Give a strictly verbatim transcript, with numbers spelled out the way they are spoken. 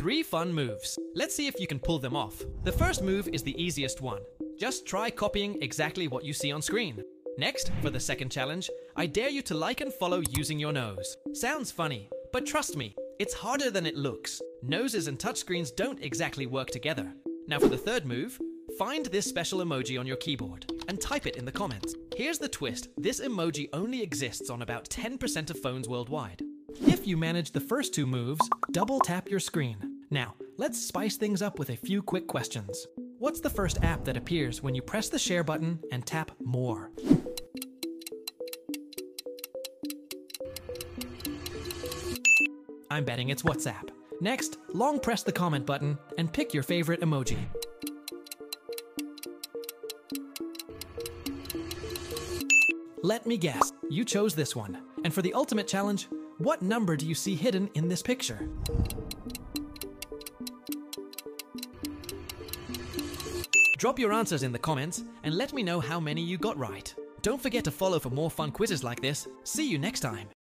Three fun moves. Let's see if you can pull them off. The first move is the easiest one. Just try copying exactly what you see on screen. Next, for the second challenge, I dare you to like and follow using your nose. Sounds funny, but trust me, it's harder than it looks. Noses and touchscreens don't exactly work together. Now for the third move, find this special emoji on your keyboard and type it in the comments. Here's the twist, this emoji only exists on about ten percent of phones worldwide. If you manage the first two moves, double tap your screen. Now, let's spice things up with a few quick questions. What's the first app that appears when you press the share button and tap more? I'm betting it's WhatsApp. Next, long press the comment button and pick your favorite emoji. Let me guess, you chose this one. And for the ultimate challenge, what number do you see hidden in this picture? Drop your answers in the comments and let me know how many you got right. Don't forget to follow for more fun quizzes like this. See you next time.